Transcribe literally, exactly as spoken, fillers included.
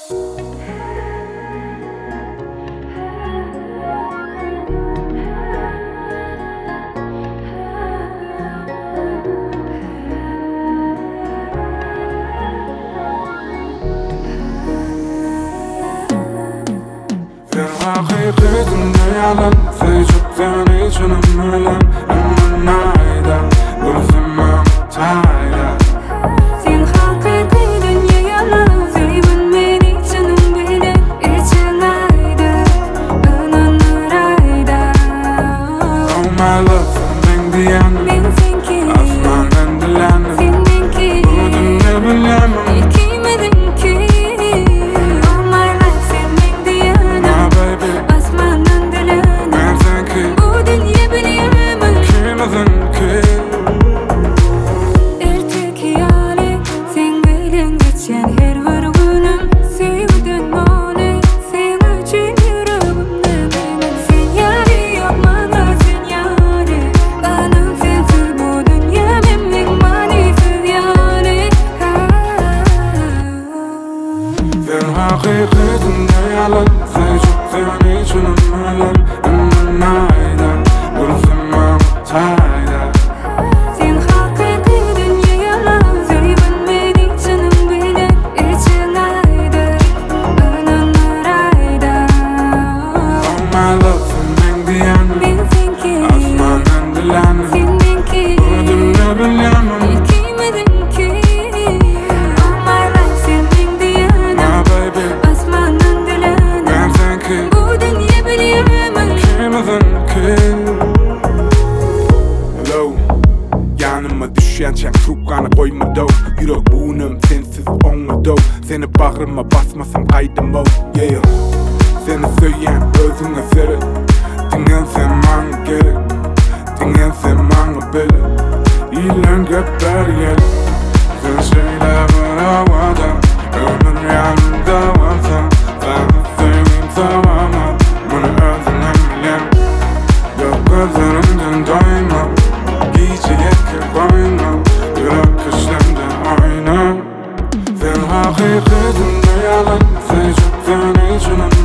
Hakikitimde yalan Seçipten içinim ölen Ama nayda Gözümüm tayda Sen hakiki dünya yalan Sevin beni canım bile İçin ayda Önün rayda Oh my love sen ben diyenim Ben senki Asmandan dilenim Senden ki Bu dünya bilemem İkimedin ki Oh my life sen ben diyenim My baby Asmandan dilenim Ben senki Bu dünya bilemem Kimizin ki Erteki hali sen bilen geçen her bir günüm Sevdin beni sen için yüreğimde benim Sen yari yok bana sen yari Benim sensiz bu dünya memnun manisiz yani Sen hakikitimde yalan Seçipten içinim ölen Ama nayda Gözümüm tayda Sen hakiki dünya yalan Sevin beni canım bile İçin ayda Önün rayda Oh my love sen ben diyenim Ben senki Asmandan dilenim Senden ki Bu dünya bilemem İkimedin ki Oh my life sen ben diyenim My baby Asmandan dilenim Ben senki Bu dünya bilemem Kimizin ki Hello Yanıma düşen çek trukkanı koymadı Yürek buğunum sensiz olmadı Seni bağrıma basmasam kaydım o Yeah Seni söyleyen özüne seri Dinlensen bana gerek Dinlensen bana beri İlan gökler yer Sen şeyler var havada Ömür yanımda varsa Sana seveyim savama Bunu özüne bilen Yok gözlerimden doyma Giyeceğe koyma Yürek kışlarımda oyna Sen hakikitimde yalan Seçipten içinim